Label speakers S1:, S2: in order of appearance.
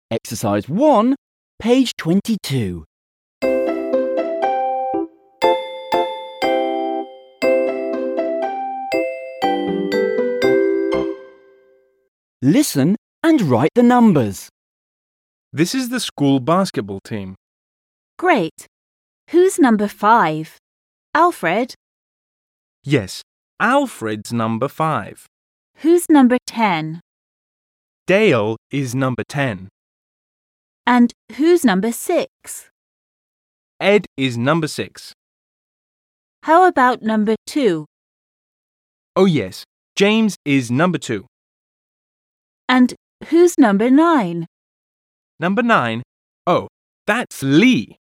S1: Exercise 1, page 22. Listen and write the numbers.
S2: This is the school basketball team.
S3: Great. Who's number 5? Alfred?
S2: Yes, Alfred's number 5.
S3: Who's number 10?
S2: Dale is number 10.
S3: And who's number 6?
S2: Ed is number 6.
S3: How about number 2?
S2: Oh yes, James is number 2.
S3: And who's number 9?
S2: Number 9, oh, that's Lee.